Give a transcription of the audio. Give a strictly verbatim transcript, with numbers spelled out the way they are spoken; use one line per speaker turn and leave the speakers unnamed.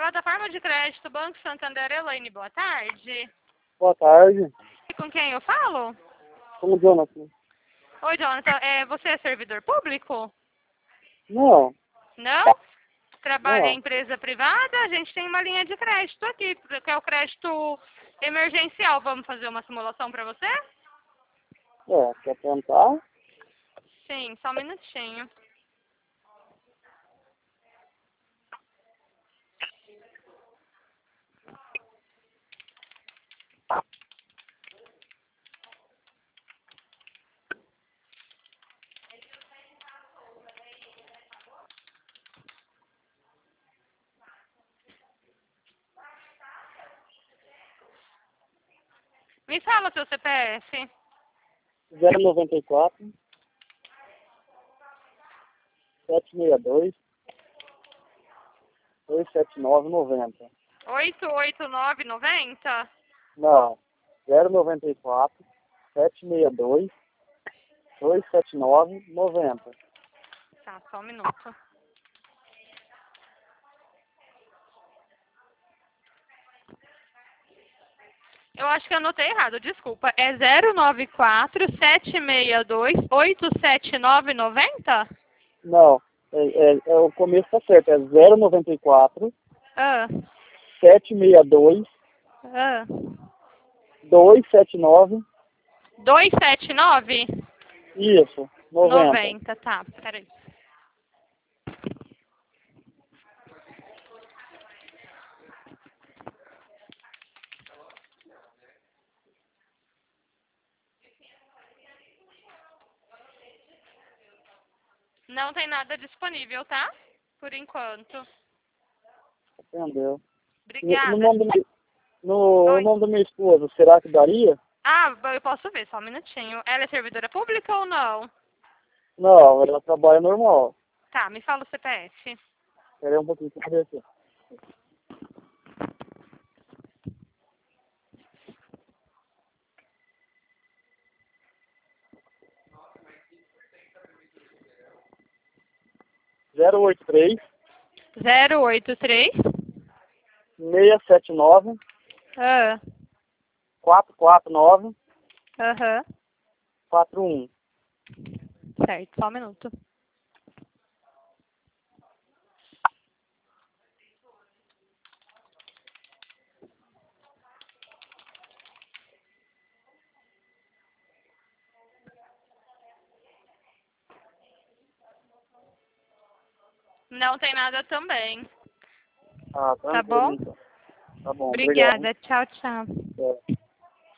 Plataforma de crédito, Banco Santander, Elaine, boa tarde.
Boa tarde.
E com quem eu falo?
Como Jonathan?
Oi, Jonathan, é, você é servidor público?
Não,
Não? Trabalha em
não.
empresa privada? A gente tem uma linha de crédito aqui, que é o crédito emergencial. Vamos fazer uma simulação para você?
É, quer tentar?
Sim, só um minutinho. Me fala seu C P F.
zero noventa e quatro, sete seis dois, dois sete nove noventa.
oito oito nove noventa?
Não, zero noventa e quatro, sete seis dois, dois sete nove noventa.
Tá, só um minuto. Eu acho que eu anotei errado, desculpa. É zero nove quatro, sete seis dois, oito sete nove noventa?
Não, é, é, é, o começo tá certo, é zero noventa e quatro,
Ah,
sete seis dois,
ah.
dois sete nove,
dois sete nove?
isso, noventa.
noventa, tá, peraí. Não tem nada disponível, tá? Por enquanto.
Entendeu? No, no
Obrigada.
nome do meu, no, o
Oi.
nome da minha esposa, será que daria?
Ah, eu posso ver, só um minutinho. Ela é servidora pública ou não?
Não, ela trabalha normal.
Tá, me fala o C P F.
Espera aí um pouquinho pra ver aqui. zero oito três,
zero oito três?
seis sete nove,
Ah,
quatro quatro nove,
aham.
quatro um.
Certo, só um minuto. Não tem nada também.
Ah,
Tá
tranquilo
bom?
então. Tá bom, obrigado.
Obrigada. Tchau, tchau.
É.